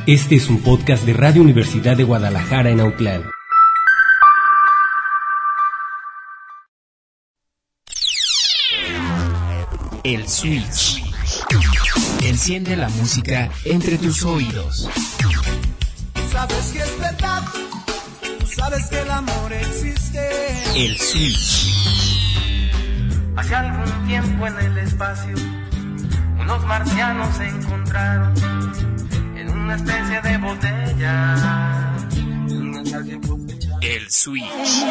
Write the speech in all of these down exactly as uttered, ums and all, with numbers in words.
Este es un podcast de Radio Universidad de Guadalajara en Autlán. El Switch. Enciende la música entre tus oídos. Sabes que es verdad, sabes que el amor existe. El Switch. Hace algún tiempo en el espacio, unos marcianos se encontraron en una especie de botella. El Switch.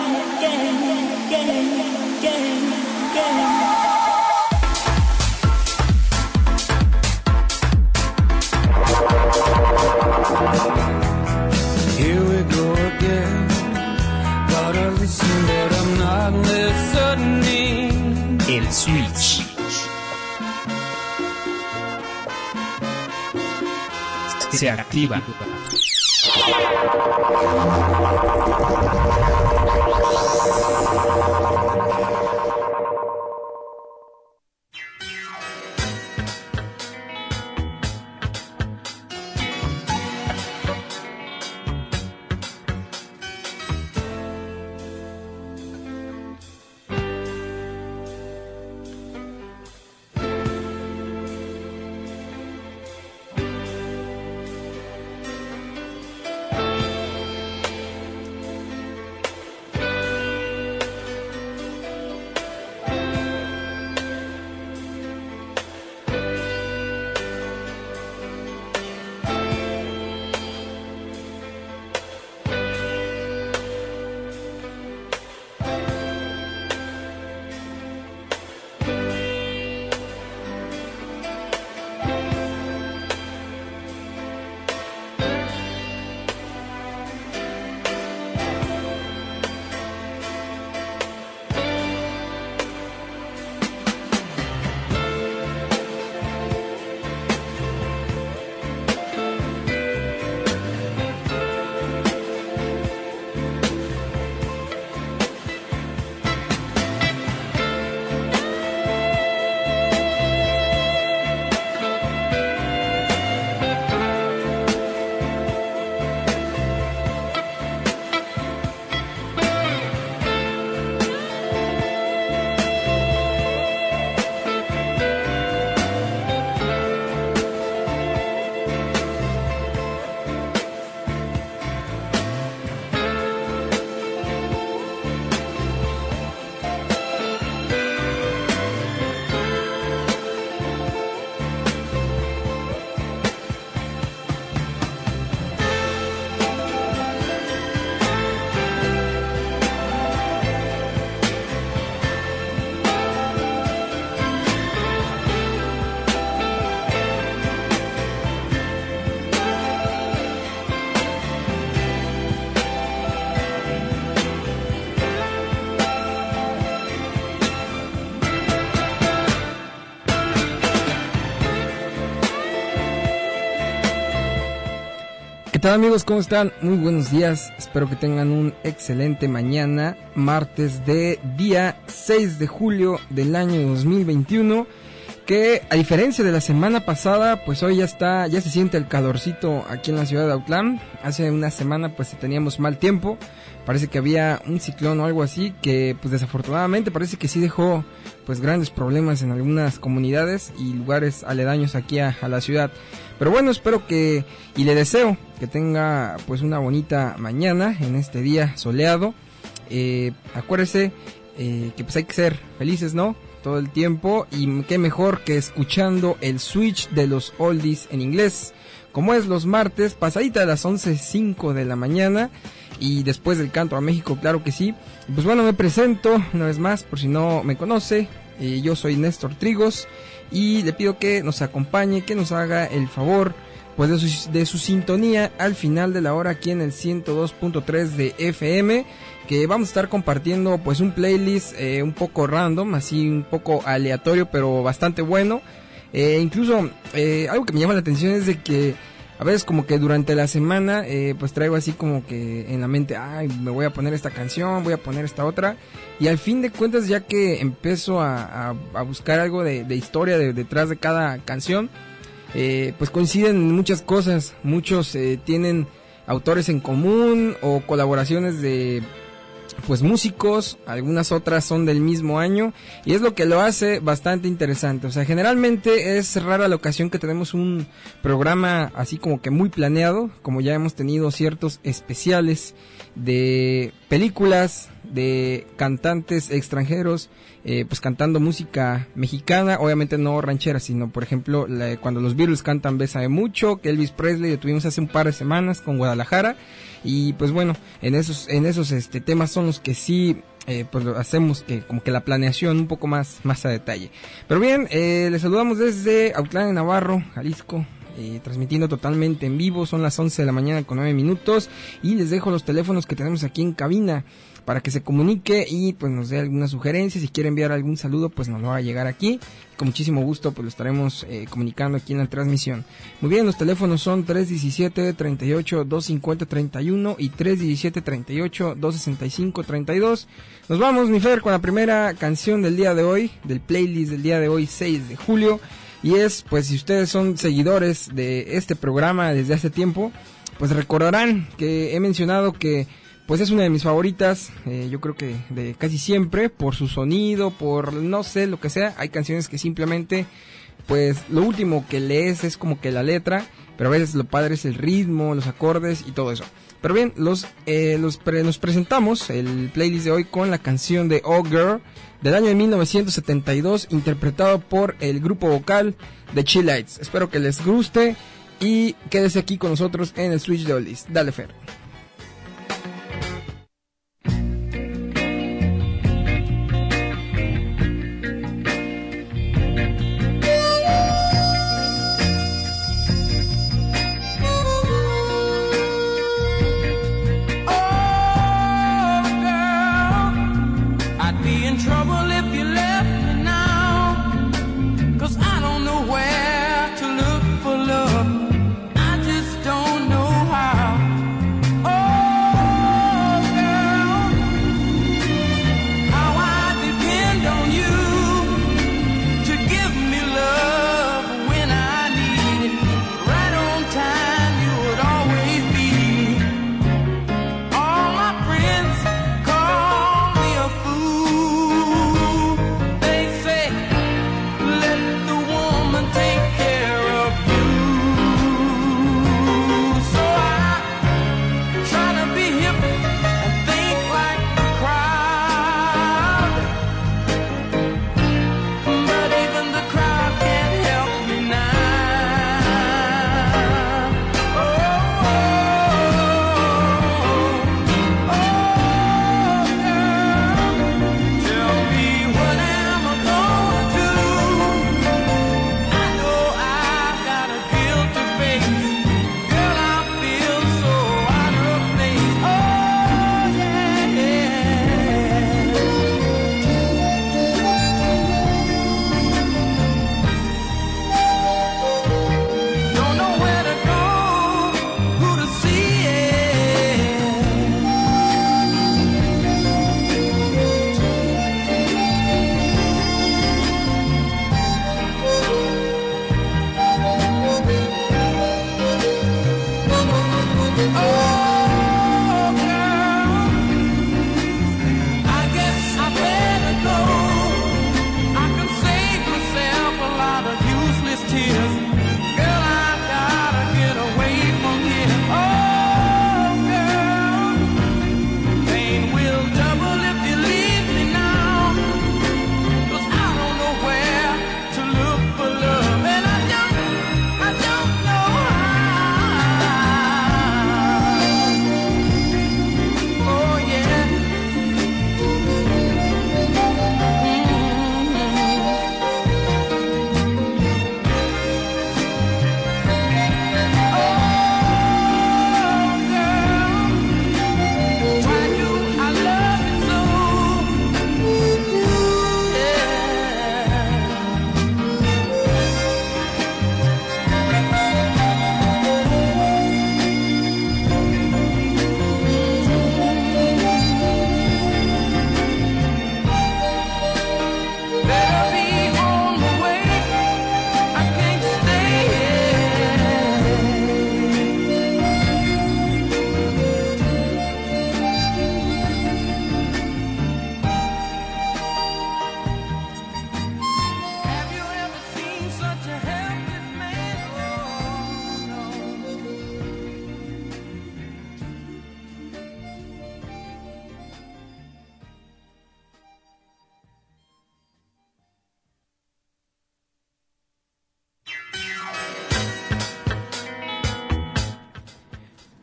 Here we go again. Gotta listen, but I'm not listening. El Switch. Se activa. ¿Qué tal, amigos? ¿Cómo están? Muy buenos días, espero que tengan un excelente mañana, martes de día seis de julio del año dos mil veintiuno, que a diferencia de la semana pasada, pues hoy ya está, ya se siente el calorcito aquí en la ciudad de Autlán. Hace una semana pues teníamos mal tiempo, parece que había un ciclón o algo así, que pues desafortunadamente parece que sí dejó pues grandes problemas en algunas comunidades y lugares aledaños aquí a, a la ciudad. Pero bueno, espero que, y le deseo que tenga pues una bonita mañana en este día soleado. Eh, acuérdese eh, que pues hay que ser felices, ¿no? Todo el tiempo, y qué mejor que escuchando el Switch de los oldies en inglés, como es los martes, pasadita de las once cinco de la mañana, y después del canto a México, claro que sí. Pues bueno, me presento una vez más, por si no me conoce, eh, yo soy Néstor Trigos, y le pido que nos acompañe, que nos haga el favor pues de su, de su sintonía al final de la hora aquí en el ciento dos punto tres de F M, que vamos a estar compartiendo pues un playlist eh, un poco random, así un poco aleatorio, pero bastante bueno. Eh, incluso eh, algo que me llama la atención es de que a veces como que durante la semana eh, pues traigo así como que en la mente, ay, me voy a poner esta canción, voy a poner esta otra, y al fin de cuentas ya que empiezo a, a, a buscar algo de, de historia de, detrás de cada canción, eh, pues coinciden en muchas cosas. Muchos eh, tienen autores en común o colaboraciones de pues músicos, algunas otras son del mismo año y es lo que lo hace bastante interesante. O sea, generalmente es rara la ocasión que tenemos un programa así como que muy planeado, como ya hemos tenido ciertos especiales de películas, de cantantes extranjeros, eh, pues cantando música mexicana, obviamente no ranchera, sino por ejemplo la, cuando los Beatles cantan Bésame Mucho, que Elvis Presley lo tuvimos hace un par de semanas con Guadalajara. Y pues bueno, en esos en esos este temas son los que sí eh, pues hacemos que como que la planeación un poco más más a detalle. Pero bien, eh, les saludamos desde Autlán de Navarro, Jalisco, eh, transmitiendo totalmente en vivo. Son las once de la mañana con nueve minutos y les dejo los teléfonos que tenemos aquí en cabina para que se comunique y pues nos dé alguna sugerencia. Si quiere enviar algún saludo, pues nos lo va a llegar aquí. Con muchísimo gusto pues lo estaremos eh, comunicando aquí en la transmisión. Muy bien, los teléfonos son tres diecisiete, treinta y ocho, doscientos cincuenta, treinta y uno y tres diecisiete, treinta y ocho, doscientos sesenta y cinco, treinta y dos. Nos vamos, mi Fer, con la primera canción del día de hoy, del playlist del día de hoy, seis de julio. Y es, pues si ustedes son seguidores de este programa desde hace tiempo, pues recordarán que he mencionado que pues es una de mis favoritas, eh, yo creo que de casi siempre, por su sonido, por no sé, lo que sea. Hay canciones que simplemente, pues lo último que lees es como que la letra, pero a veces lo padre es el ritmo, los acordes y todo eso. Pero bien, los, eh, los pre- nos presentamos el playlist de hoy con la canción de Oh Girl, del año de mil novecientos setenta y dos, interpretado por el grupo vocal de Chill Lights. Espero que les guste y quédese aquí con nosotros en el Switch de Oldies. Dale, Fer. Oh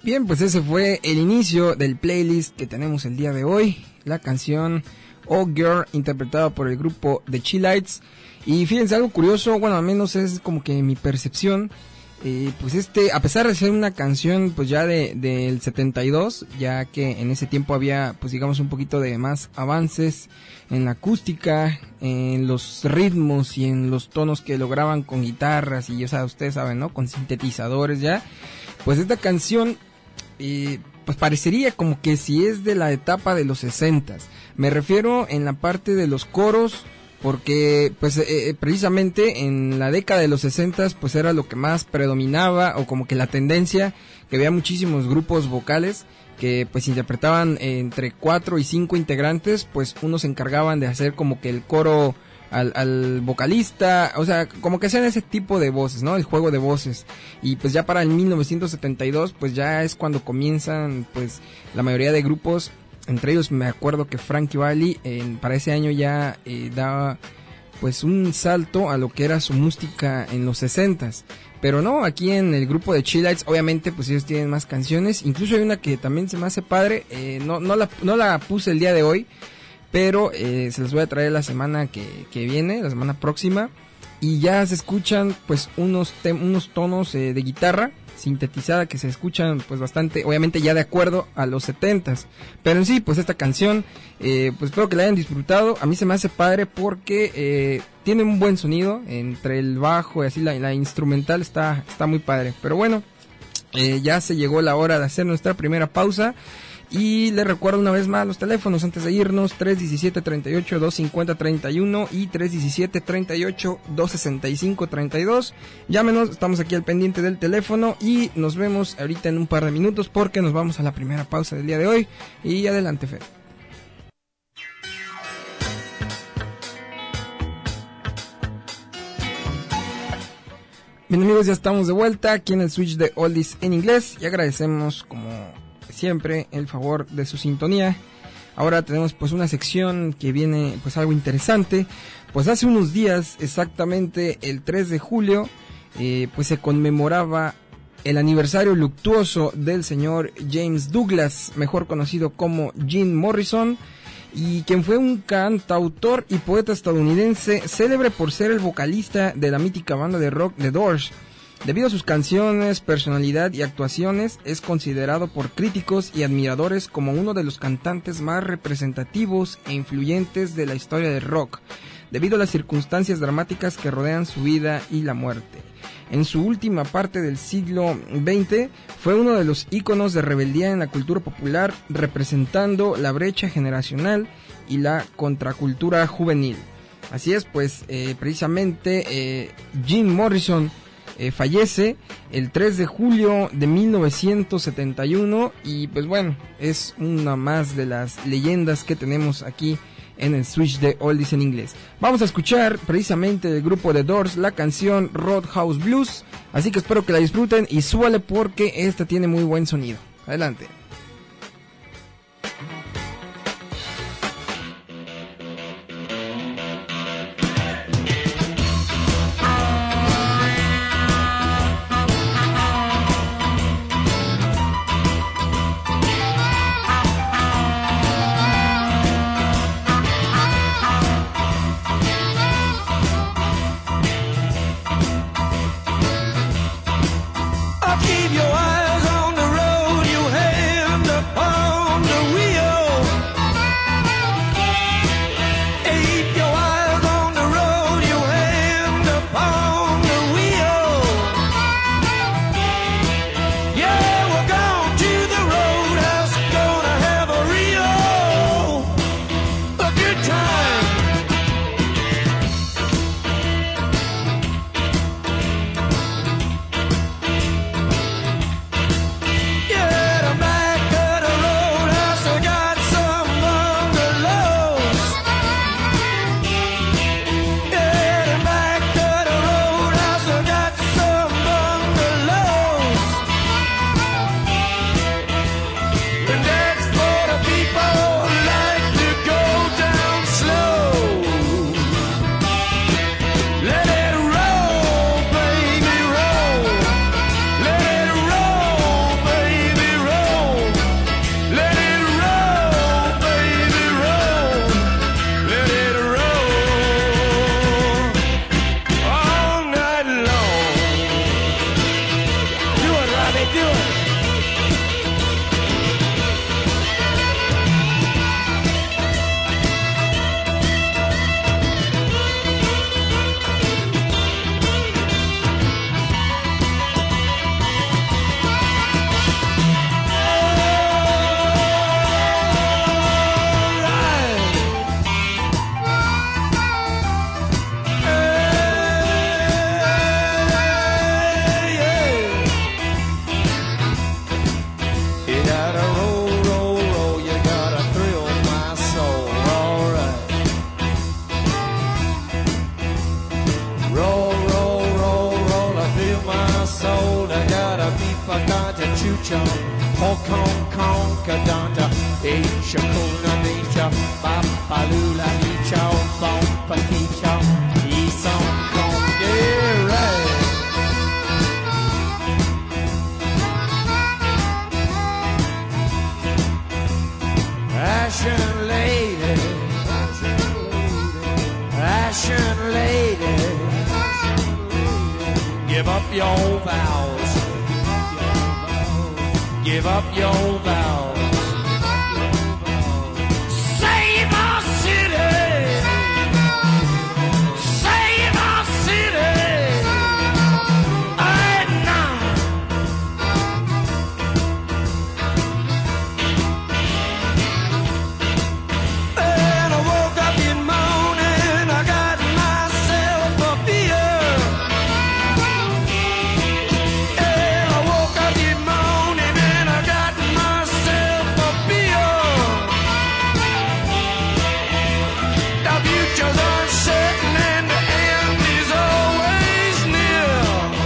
Bien, pues ese fue el inicio del playlist que tenemos el día de hoy. La canción Oh Girl, interpretada por el grupo The Chillites. Y fíjense, algo curioso, bueno, al menos es como que mi percepción. Eh, pues este, a pesar de ser una canción pues ya de del setenta y dos, ya que en ese tiempo había pues digamos un poquito de más avances en la acústica, en los ritmos y en los tonos que lograban con guitarras y, o sea, ustedes saben, ¿no? Con sintetizadores ya. Pues esta canción eh, pues parecería como que si es de la etapa de los sesentas. Me refiero en la parte de los coros, porque pues eh, precisamente en la década de los sesentas pues era lo que más predominaba, o como que la tendencia, que había muchísimos grupos vocales que pues interpretaban eh, entre cuatro y cinco integrantes, pues unos se encargaban de hacer como que el coro al, al vocalista, o sea, como que hacían ese tipo de voces, ¿no? El juego de voces. Y pues ya para el mil novecientos setenta y dos pues ya es cuando comienzan pues la mayoría de grupos. Entre ellos me acuerdo que Frankie Valli eh, para ese año ya eh, daba pues un salto a lo que era su música en los sesentas. Pero no, aquí en el grupo de Chillites, obviamente pues ellos tienen más canciones. Incluso hay una que también se me hace padre, eh, no, no, la, no la puse el día de hoy, pero eh, se las voy a traer la semana que, que viene, la semana próxima. Y ya se escuchan pues unos, te- unos tonos eh, de guitarra sintetizada que se escuchan pues bastante, obviamente ya de acuerdo a los setentas. Pero en sí, pues esta canción, eh, pues espero que la hayan disfrutado. A mí se me hace padre porque eh, tiene un buen sonido entre el bajo y así la, la instrumental está, está muy padre. Pero bueno, eh, ya se llegó la hora de hacer nuestra primera pausa. Y les recuerdo una vez más los teléfonos antes de irnos: tres diecisiete, treinta y ocho, doscientos cincuenta, treinta y uno y tres diecisiete, treinta y ocho, doscientos sesenta y cinco, treinta y dos. Llámenos, estamos aquí al pendiente del teléfono y nos vemos ahorita en un par de minutos porque nos vamos a la primera pausa del día de hoy. Y adelante, Fer. Bien, amigos, ya estamos de vuelta aquí en el switch de Oldies en inglés y agradecemos como siempre el favor de su sintonía. Ahora tenemos pues una sección que viene pues algo interesante. Pues hace unos días, exactamente el tres de julio, eh, pues se conmemoraba el aniversario luctuoso del señor James Douglas, mejor conocido como Jim Morrison, y quien fue un cantautor y poeta estadounidense célebre por ser el vocalista de la mítica banda de rock The Doors. Debido a sus canciones, personalidad y actuaciones, es considerado por críticos y admiradores como uno de los cantantes más representativos e influyentes de la historia del rock, debido a las circunstancias dramáticas que rodean su vida y la muerte. En su última parte del siglo veinte, fue uno de los íconos de rebeldía en la cultura popular, representando la brecha generacional y la contracultura juvenil. Así es, pues, eh, precisamente eh, Jim Morrison Eh, fallece el tres de julio de mil novecientos setenta y uno y pues bueno, es una más de las leyendas que tenemos aquí en el switch de Oldies en inglés. Vamos a escuchar precisamente del grupo The Doors la canción Roadhouse Blues, así que espero que la disfruten y súbale porque esta tiene muy buen sonido. Adelante. Keep your eyes on the road, you have do it. Hong Kong, Kong, Kadanta, Asia, Kuna, Nisha, Papalula, Nisha, Bomba, Nisha, Easton, Kong, get right. Ashen lady, Ashen lady, give up your vows. Give up your vows. Save our city. Save our city. Right now. And I woke up in the morning, I got myself a beer. And I woke up in the morning, future's uncertain and the end is always near.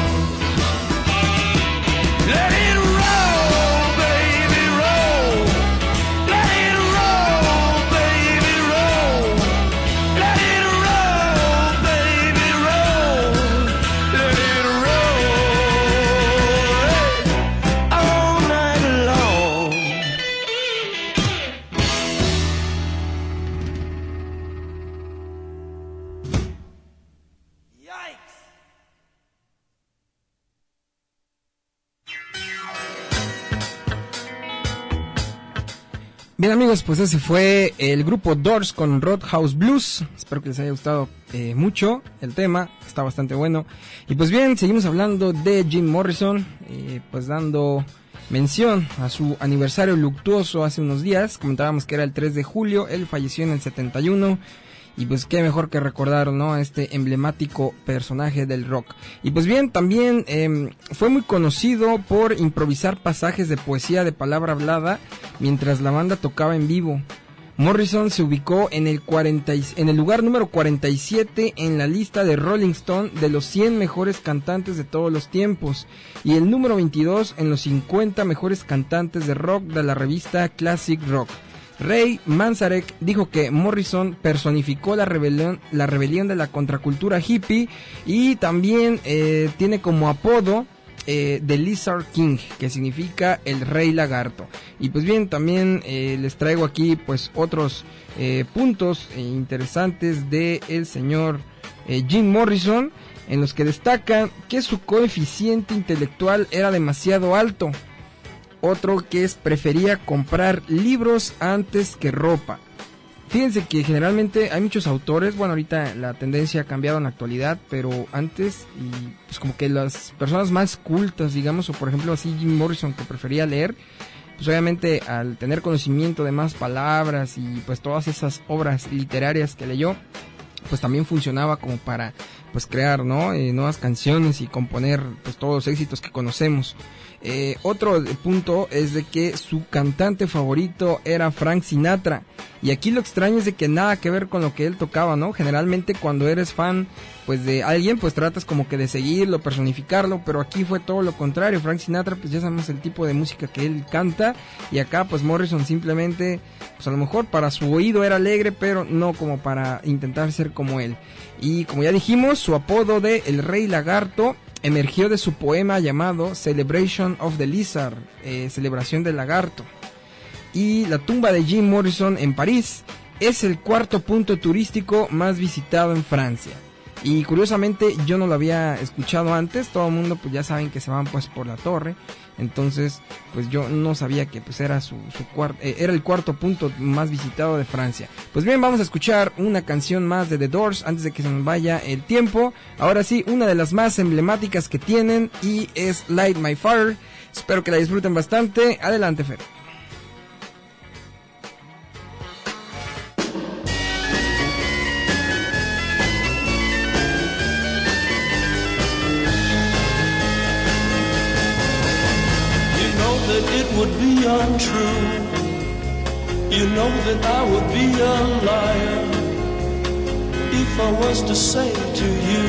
Let it roll, baby, roll. Let it roll, baby, roll. Let it roll, baby, roll. Let it roll all night long. Bien amigos, pues ese fue el grupo Doors con Roadhouse Blues. Espero que les haya gustado eh, mucho el tema, está bastante bueno. Y pues bien, seguimos hablando de Jim Morrison, eh, pues dando mención a su aniversario luctuoso hace unos días. Comentábamos que era el tres de julio, él falleció en el setenta y uno. Y pues qué mejor que recordar, ¿no?, a este emblemático personaje del rock. Y pues bien, también eh, fue muy conocido por improvisar pasajes de poesía de palabra hablada mientras la banda tocaba en vivo. Morrison se ubicó en el, cuarenta, en el lugar número cuarenta y siete en la lista de Rolling Stone de los cien mejores cantantes de todos los tiempos y el número veintidós en los cincuenta mejores cantantes de rock de la revista Classic Rock. Ray Manzarek dijo que Morrison personificó la rebelión, la rebelión de la contracultura hippie y también eh, tiene como apodo eh, The Lizard King, que significa el Rey Lagarto. Y pues bien, también eh, les traigo aquí pues otros eh, puntos eh, interesantes de el señor eh, Jim Morrison, en los que destacan que su coeficiente intelectual era demasiado alto. Otro que es prefería comprar libros antes que ropa. Fíjense que generalmente hay muchos autores, bueno, ahorita la tendencia ha cambiado en la actualidad, pero antes, y pues como que las personas más cultas, digamos, o por ejemplo así Jim Morrison, que prefería leer, pues obviamente al tener conocimiento de más palabras y pues todas esas obras literarias que leyó, pues también funcionaba como para pues crear, ¿no?, eh, nuevas canciones y componer pues todos los éxitos que conocemos. Eh, otro punto es de que su cantante favorito era Frank Sinatra, y aquí lo extraño es de que nada que ver con lo que él tocaba, ¿no? Generalmente cuando eres fan pues de alguien, pues tratas como que de seguirlo, personificarlo, pero aquí fue todo lo contrario. Frank Sinatra, pues ya sabemos el tipo de música que él canta, y acá pues Morrison simplemente, pues a lo mejor para su oído era alegre, pero no como para intentar ser como él. Y como ya dijimos, su apodo de El Rey Lagarto emergió de su poema llamado Celebration of the Lizard, eh, celebración del lagarto. Y la tumba de Jim Morrison en París es el cuarto punto turístico más visitado en Francia. Y curiosamente yo no lo había escuchado antes. Todo el mundo pues ya saben que se van pues por la torre. Entonces pues yo no sabía que pues era su, su cuart- eh, era el cuarto punto más visitado de Francia. Pues bien, vamos a escuchar una canción más de The Doors antes de que se nos vaya el tiempo. Ahora sí, una de las más emblemáticas que tienen y es Light My Fire. Espero que la disfruten bastante. Adelante, Fer. That it would be untrue. You know that I would be a liar if I was to say to you,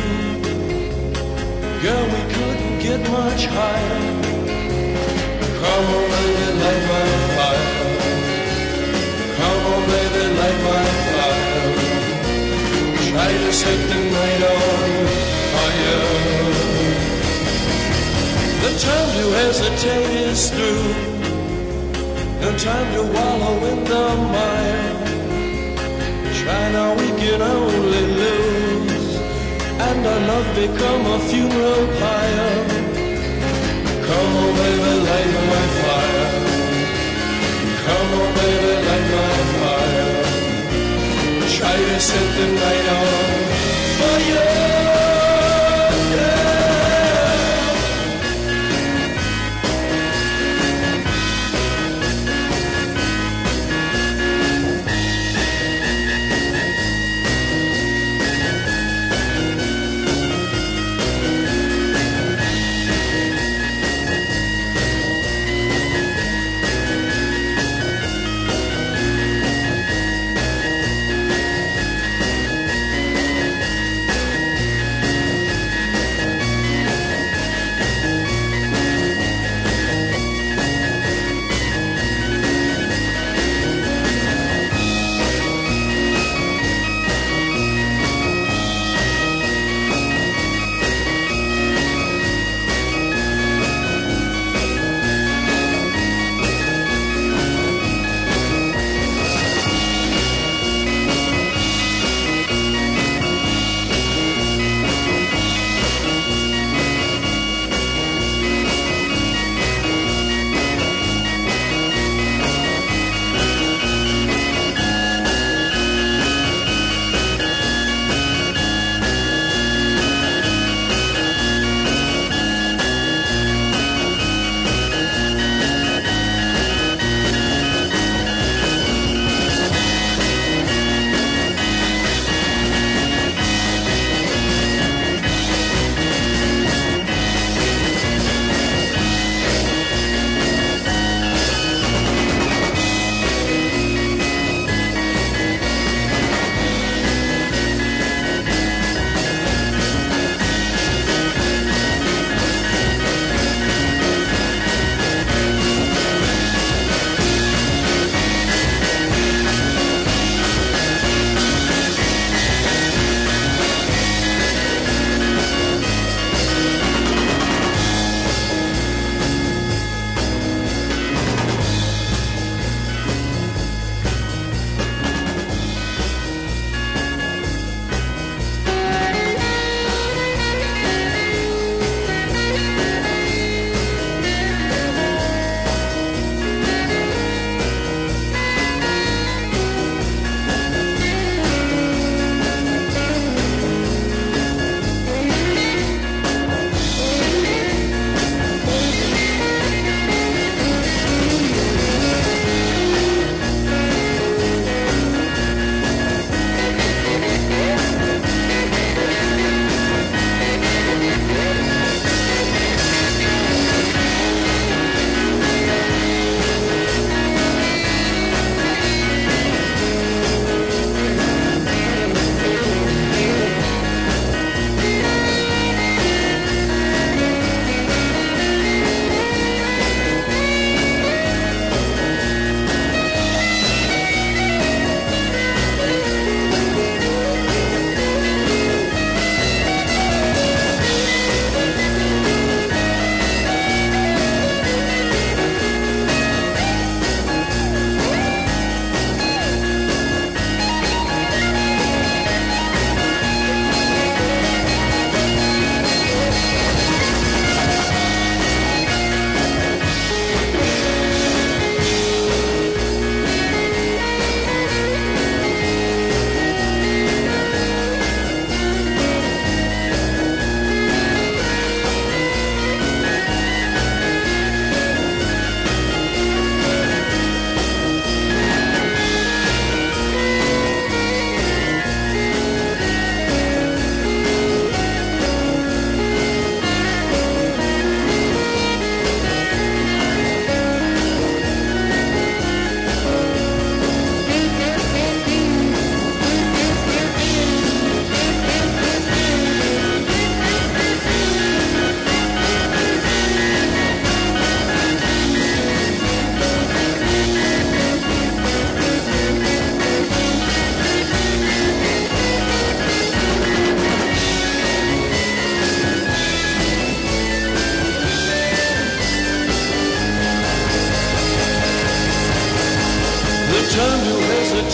girl, we couldn't get much higher. Come on, baby, light my fire. Come on, baby, light my fire. Try to set the night on fire. The time to hesitate is through. No time to wallow in the mire. Try now, we can only lose, and our love become a funeral pyre. Come on, baby, light my fire. Come on, baby, light my fire. Try to set the night on fire.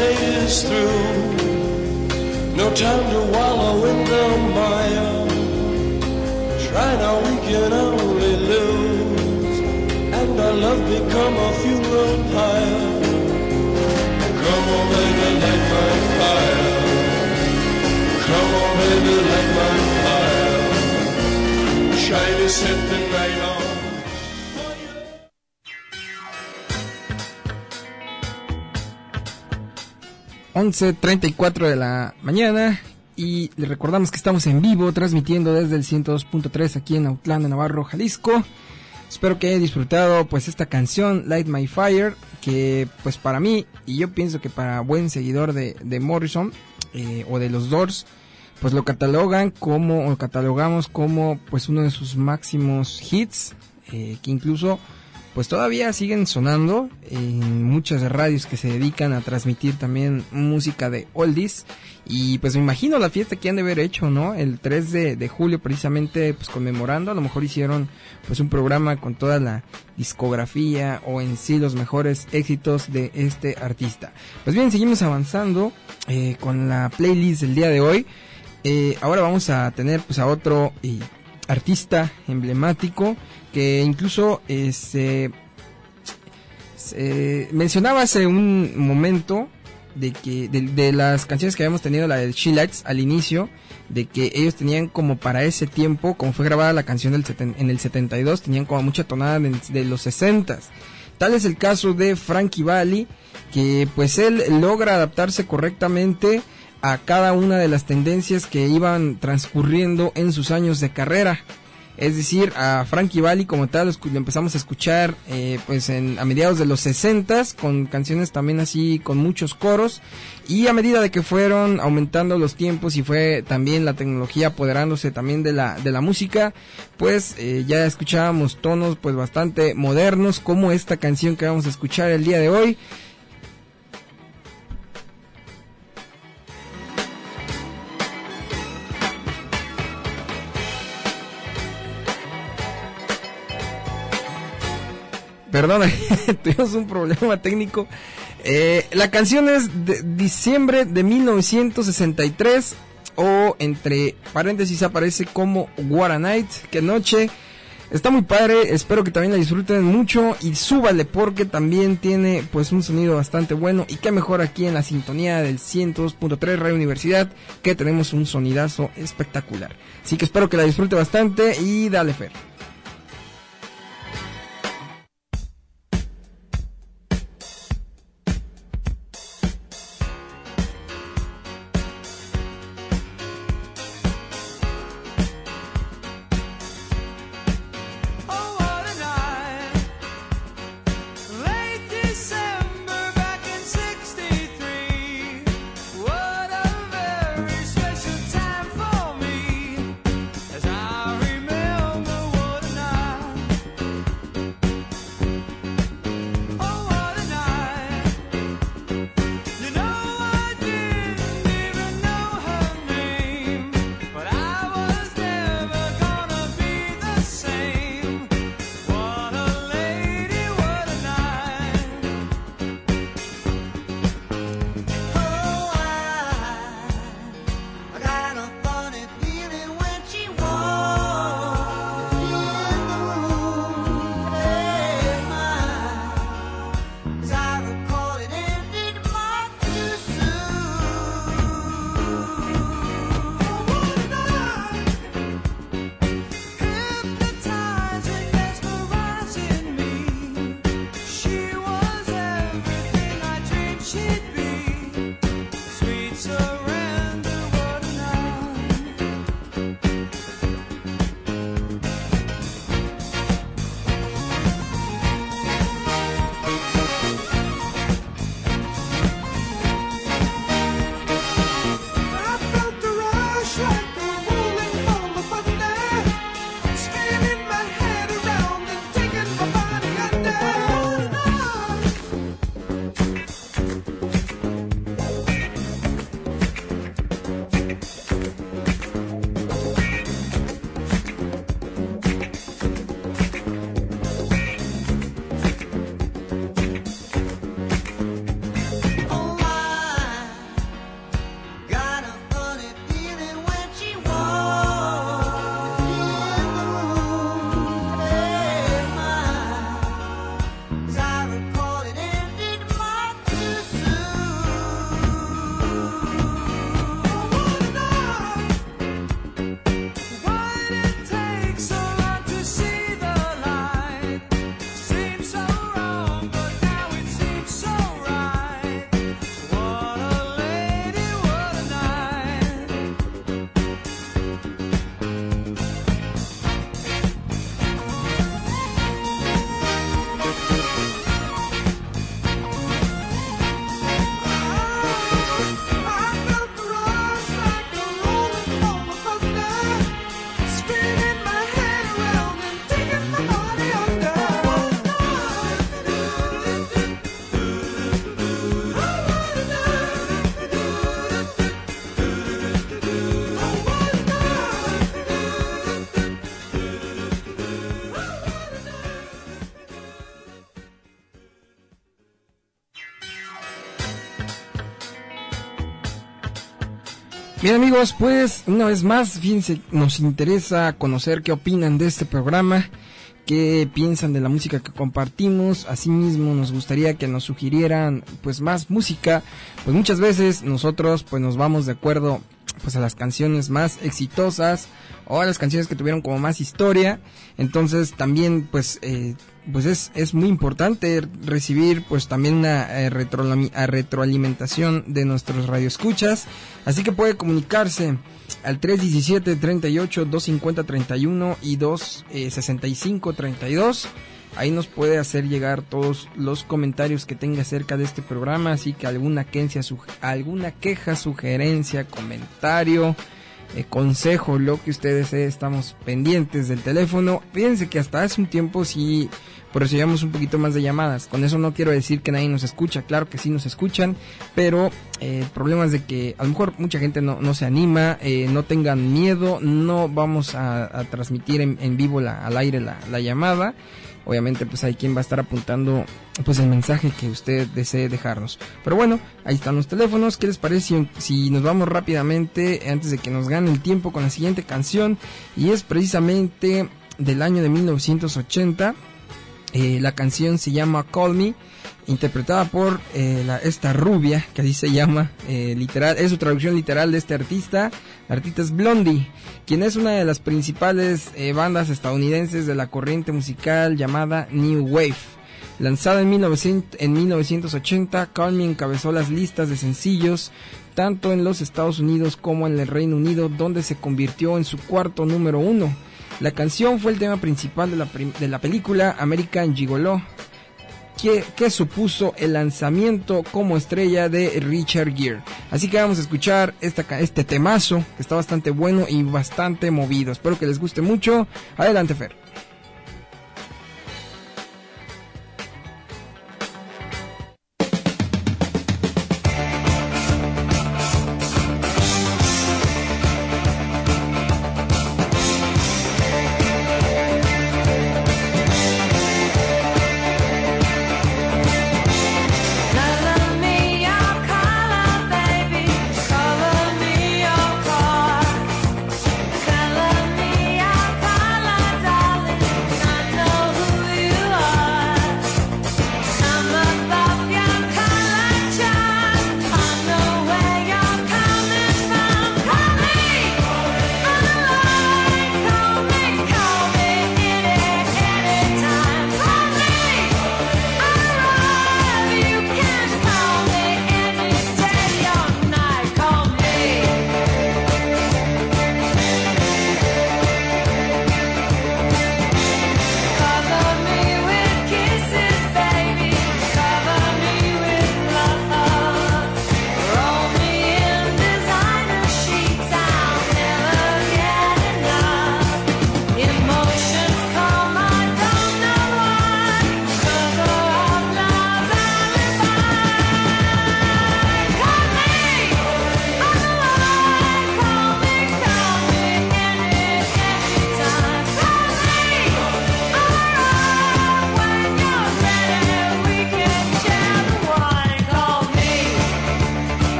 day is through. No time to wallow in the mire. Try now, we can only lose, and our love become a funeral pyre. Come on, baby, light my fire. Come on, baby, light my fire. Try to set the night on. once treinta y cuatro de la mañana y les recordamos que estamos en vivo transmitiendo desde el ciento dos punto tres aquí en Autlán de Navarro, Jalisco. Espero que hayan disfrutado pues esta canción Light My Fire, que pues para mí y yo pienso que para buen seguidor de, de Morrison eh, o de los Doors, pues lo catalogan como o catalogamos como pues uno de sus máximos hits, eh, que incluso pues todavía siguen sonando en muchas radios que se dedican a transmitir también música de oldies. Y pues me imagino la fiesta que han de haber hecho, ¿no? El tres de julio precisamente pues conmemorando, a lo mejor hicieron pues un programa con toda la discografía o en sí los mejores éxitos de este artista. Pues bien, seguimos avanzando eh, con la playlist del día de hoy. Eh, ahora vamos a tener pues a otro eh, artista emblemático que incluso eh, se, se mencionaba hace un momento de que de, de las canciones que habíamos tenido, la de She Lights al inicio, de que ellos tenían como para ese tiempo, como fue grabada la canción del seten, en el setenta y dos, tenían como mucha tonada de, de los sesentas. Tal es el caso de Frankie Valli, que pues él logra adaptarse correctamente a cada una de las tendencias que iban transcurriendo en sus años de carrera. Es decir, a Frankie Valli como tal lo empezamos a escuchar eh, pues en, a mediados de los sesentas, con canciones también así con muchos coros, y a medida de que fueron aumentando los tiempos y fue también la tecnología apoderándose también de la de la música, pues eh, ya escuchábamos tonos pues bastante modernos, como esta canción que vamos a escuchar el día de hoy. Perdón, tuvimos un problema técnico. Eh, la canción es de diciembre de mil novecientos sesenta y tres, o entre paréntesis aparece como What a Night, qué noche. Está muy padre, espero que también la disfruten mucho y súbale porque también tiene pues un sonido bastante bueno, y qué mejor aquí en la sintonía del ciento dos punto tres Radio Universidad, que tenemos un sonidazo espectacular. Así que espero que la disfrute bastante y dale, Fer. As I remember Bien amigos, pues una vez más, fíjense, nos interesa conocer qué opinan de este programa, qué piensan de la música que compartimos. Asimismo nos gustaría que nos sugirieran pues más música, pues muchas veces nosotros pues nos vamos de acuerdo pues a las canciones más exitosas o a las canciones que tuvieron como más historia. Entonces también pues eh, pues es, es muy importante recibir pues también una eh, retroalimi- retroalimentación de nuestros radioescuchas, así que puede comunicarse al tres diecisiete, treinta y ocho, doscientos cincuenta, treinta y uno y dos sesenta y cinco, treinta y dos. Ahí nos puede hacer llegar todos los comentarios que tenga acerca de este programa, así que alguna queja, alguna queja, sugerencia, comentario, eh, consejo, lo que usted desee, estamos pendientes del teléfono. Fíjense que hasta hace un tiempo sí pues recibíamos un poquito más de llamadas. Con eso no quiero decir que nadie nos escucha, claro que sí nos escuchan, pero eh, el problema es de que a lo mejor mucha gente no, no se anima, eh, no tengan miedo, no vamos a, a transmitir en, en vivo la, al aire la, la llamada. Obviamente pues hay quien va a estar apuntando pues el mensaje que usted desee dejarnos. Pero bueno, ahí están los teléfonos. ¿Qué les parece si, si nos vamos rápidamente antes de que nos gane el tiempo con la siguiente canción? Y es precisamente del año de mil novecientos ochenta. Eh, la canción se llama Call Me, interpretada por eh, la, esta rubia, que así se llama, eh, literal, es su traducción literal de este artista. La artista es Blondie, quien es una de las principales eh, bandas estadounidenses de la corriente musical llamada New Wave. Lanzada en, mil novecientos, en mil novecientos ochenta, Call Me encabezó las listas de sencillos tanto en los Estados Unidos como en el Reino Unido, donde se convirtió en su cuarto número uno. La canción fue el tema principal de la, prim- de la película American Gigolo, que, que supuso el lanzamiento como estrella de Richard Gere. Así que vamos a escuchar esta, este temazo, que está bastante bueno y bastante movido. Espero que les guste mucho. Adelante, Fer. Color me your car, color me your color, darling.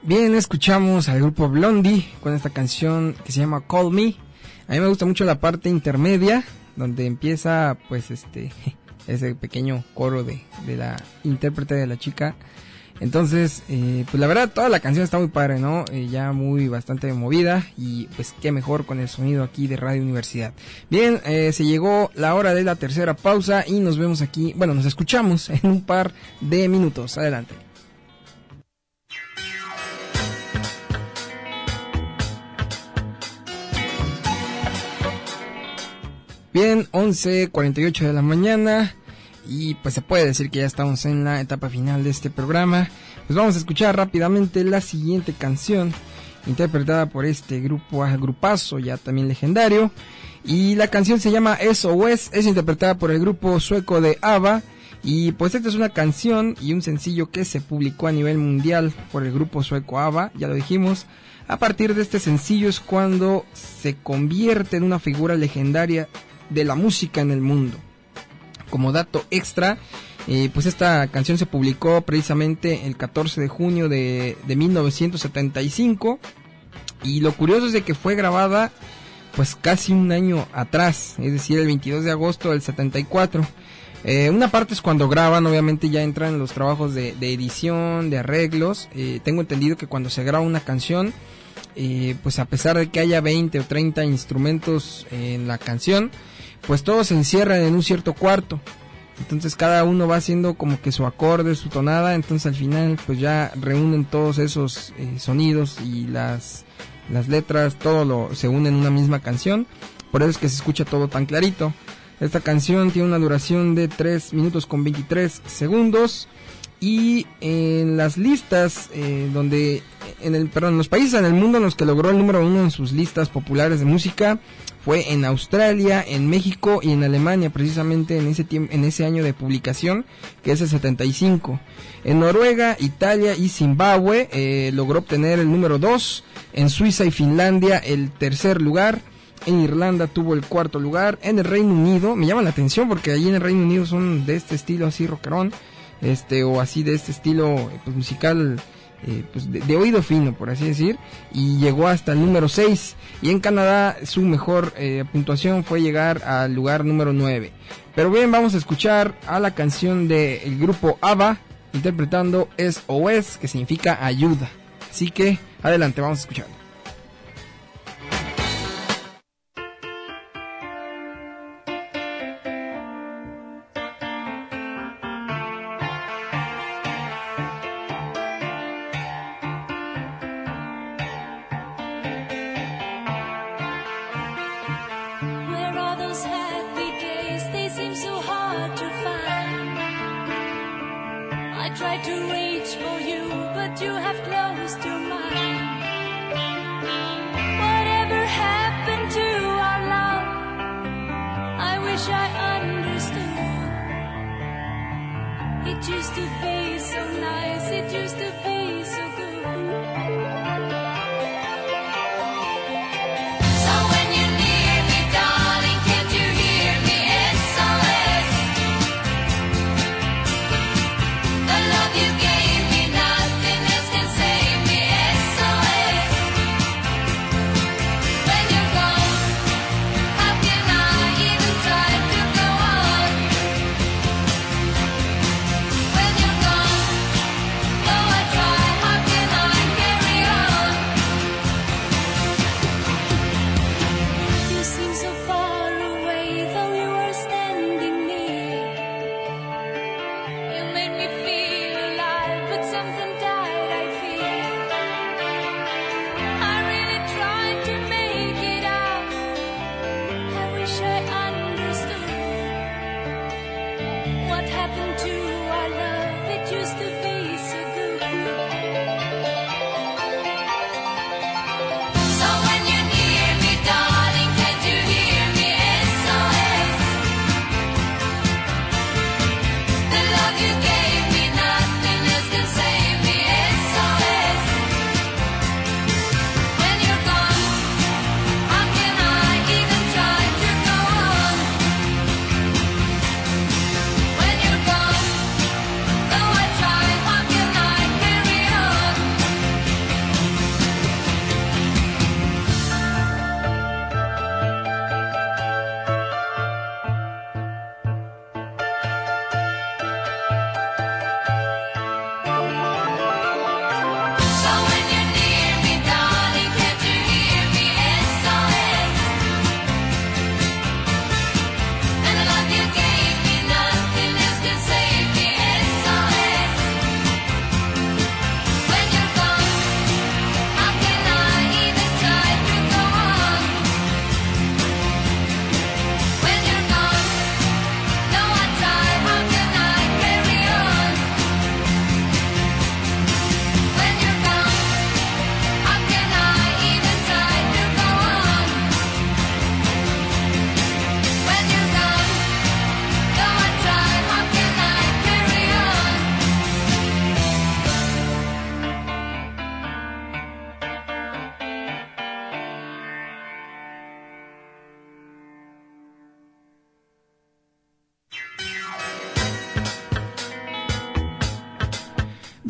Bien, escuchamos al grupo Blondie con esta canción que se llama Call Me. A mí me gusta mucho la parte intermedia, donde empieza pues este ese pequeño coro de, de la intérprete de la chica. Entonces, eh, pues la verdad toda la canción está muy padre, ¿no? Eh, ya muy bastante movida y pues qué mejor con el sonido aquí de Radio Universidad. Bien, eh, se llegó la hora de la tercera pausa y nos vemos aquí, bueno, nos escuchamos en un par de minutos. Adelante. Bien, once cuarenta y ocho de la mañana y pues se puede decir que ya estamos en la etapa final de este programa. Pues vamos a escuchar rápidamente la siguiente canción interpretada por este grupo, grupazo ya también legendario, y la canción se llama S O S, es interpretada por el grupo sueco de ABBA. Y pues esta es una canción y un sencillo que se publicó a nivel mundial por el grupo sueco ABBA, ya lo dijimos. A partir de este sencillo es cuando se convierte en una figura legendaria de la música en el mundo. Como dato extra, eh, pues esta canción se publicó precisamente el catorce de junio de, de mil novecientos setenta y cinco, y lo curioso es de que fue grabada pues casi un año atrás, es decir, el veintidós de agosto del setenta y cuatro. Eh, una parte es cuando graban, obviamente ya entran los trabajos de, de edición, de arreglos. Eh, tengo entendido que cuando se graba una canción, eh, pues a pesar de que haya veinte o treinta instrumentos en la canción, pues todos se encierran en un cierto cuarto. Entonces cada uno va haciendo como que su acorde, su tonada. Entonces al final pues ya reúnen todos esos eh, sonidos y las, las letras, todo lo, se une en una misma canción. Por eso es que se escucha todo tan clarito. Esta canción tiene una duración de tres minutos con veintitrés segundos. Y en las listas, eh, donde, en el, perdón, en los países en el mundo en los que logró el número uno en sus listas populares de música, fue en Australia, en México y en Alemania, precisamente en ese tiempo, en ese año de publicación, que es el setenta y cinco. En Noruega, Italia y Zimbabue eh, logró obtener el número dos. En Suiza y Finlandia el tercer lugar. En Irlanda tuvo el cuarto lugar. En el Reino Unido, me llama la atención porque allí en el Reino Unido son de este estilo así rockerón, este o así de este estilo pues musical, eh, pues de, de oído fino, por así decir, y llegó hasta el número seis. Y en Canadá su mejor eh, puntuación fue llegar al lugar número nueve. Pero bien, vamos a escuchar a la canción del grupo ABBA interpretando S O S, que significa ayuda. Así que adelante, vamos a escucharlo. When you're gone, though I try, how can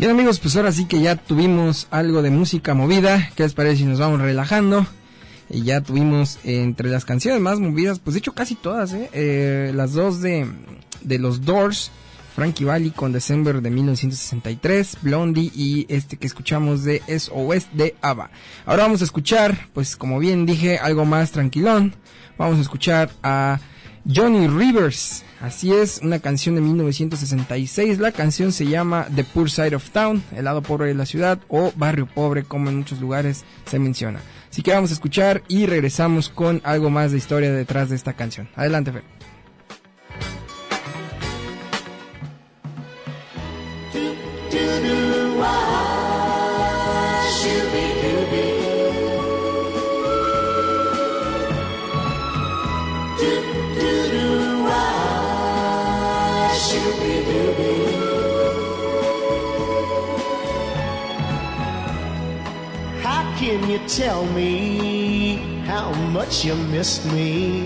Bien amigos, pues ahora sí que ya tuvimos algo de música movida. ¿Qué les parece si nos vamos relajando? Y ya tuvimos eh, entre las canciones más movidas, pues de hecho casi todas, ¿eh? eh las dos de, de los Doors, Frankie Valli con December de mil novecientos sesenta y tres, Blondie y este que escuchamos de S O S de ABBA. Ahora vamos a escuchar, pues como bien dije, algo más tranquilón. Vamos a escuchar a Johnny Rivers, así es, una canción de mil novecientos sesenta y seis. La canción se llama The Poor Side of Town, el lado pobre de la ciudad o barrio pobre, como en muchos lugares se menciona. Así que vamos a escuchar y regresamos con algo más de historia detrás de esta canción. Adelante, Fer. Can you tell me how much you miss me?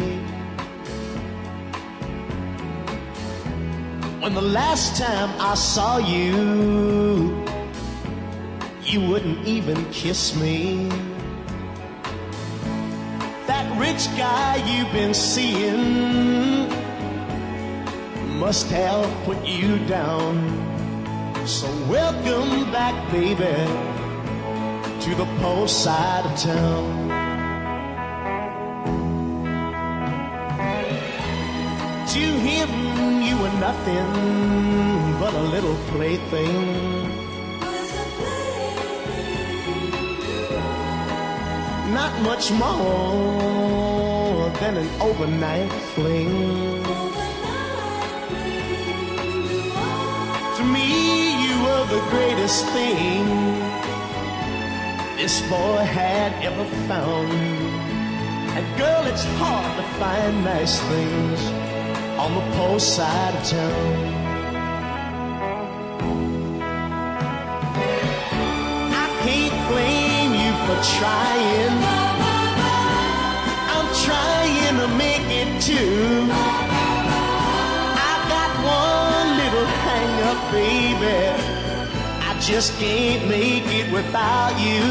When the last time I saw you, you wouldn't even kiss me. That rich guy you've been seeing must have put you down. So welcome back, baby, to the poor side of town. To him you were nothing but a little plaything. Not much more than an overnight fling. To me you were the greatest thing this boy had ever found. And girl, it's hard to find nice things on the poor side of town. I can't blame you for trying. I'm trying to make it too. I got one little hang up, baby, just can't make it without you.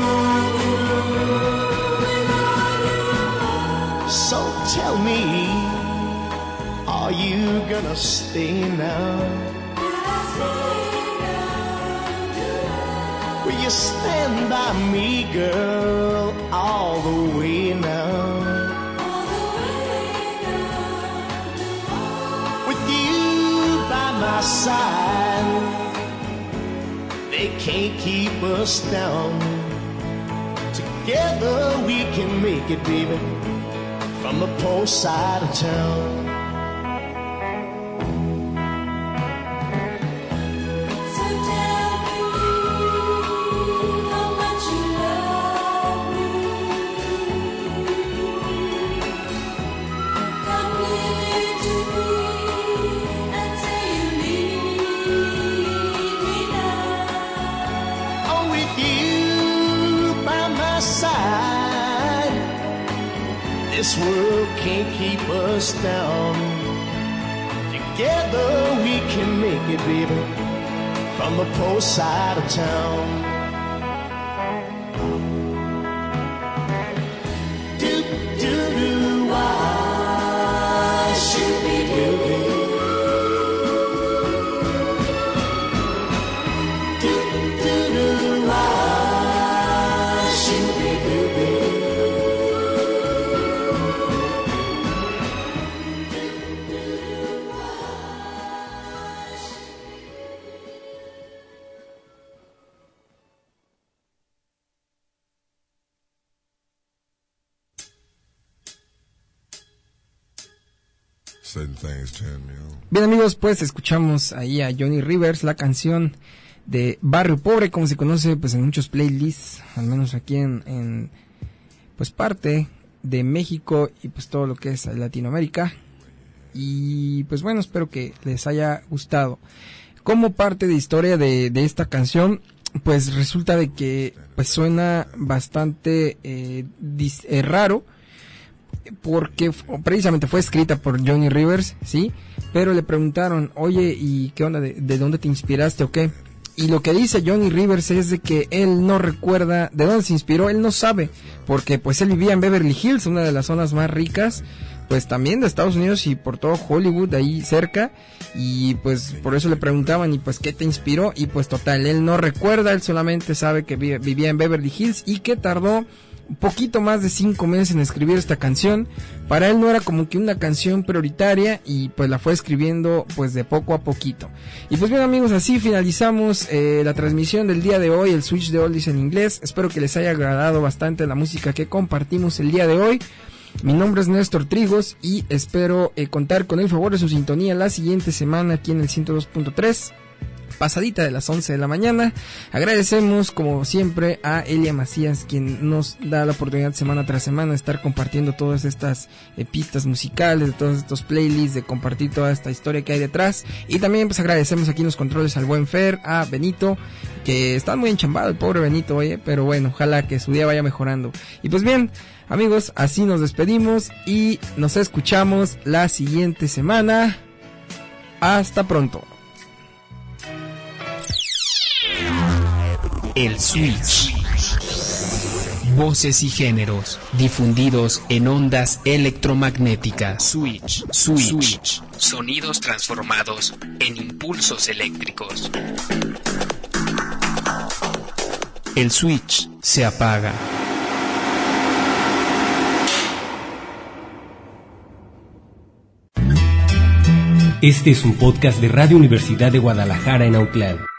So tell me, are you gonna stay now? Will you stand by me, girl, all the way now? With you by my side, they can't keep us down. Together we can make it, baby, from the poor side of town. So tell me how much you love me. Come here to me and say you need me now. With you by my side, this world can't keep us down. Together we can make it, baby, from the poor side of town. Do do do, why should we do it? Bien amigos, pues escuchamos ahí a Johnny Rivers, la canción de Barrio Pobre, como se conoce pues en muchos playlists, al menos aquí en, en pues parte de México y pues todo lo que es Latinoamérica. Y pues bueno, espero que les haya gustado. Como parte de historia de, de esta canción, pues resulta de que pues suena bastante eh, dis, eh, raro, porque precisamente fue escrita por Johnny Rivers, sí, pero le preguntaron, oye, ¿y qué onda? ¿De, de dónde te inspiraste o qué? y lo que dice Johnny Rivers es de que él no recuerda de dónde se inspiró, él no sabe, porque pues él vivía en Beverly Hills, una de las zonas más ricas, pues también de Estados Unidos y por todo Hollywood, ahí cerca, y pues por eso le preguntaban, y pues ¿qué te inspiró? Y pues total, él no recuerda, él solamente sabe que vi- vivía en Beverly Hills y que tardó un poquito más de cinco meses en escribir esta canción. Para él no era como que una canción prioritaria y pues la fue escribiendo pues de poco a poquito. Y pues bien amigos, así finalizamos eh, la transmisión del día de hoy, el Switch de Oldies en inglés. Espero que les haya agradado bastante la música que compartimos el día de hoy. Mi nombre es Néstor Trigos y espero eh, contar con el favor de su sintonía la siguiente semana aquí en el ciento dos punto tres, pasadita de las once de la mañana. Agradecemos como siempre a Elia Macías, quien nos da la oportunidad semana tras semana de estar compartiendo todas estas eh, pistas musicales, de todos estos playlists, de compartir toda esta historia que hay detrás. Y también pues agradecemos aquí en los controles al buen Fer, a Benito, que está muy enchambado el pobre Benito, oye, pero bueno, ojalá que su día vaya mejorando. Y pues bien amigos, así nos despedimos y nos escuchamos la siguiente semana. Hasta pronto. El Switch. Voces y géneros difundidos en ondas electromagnéticas. Switch. Switch. Switch. Sonidos transformados en impulsos eléctricos. El switch se apaga. Este es un podcast de Radio Universidad de Guadalajara en Autlán.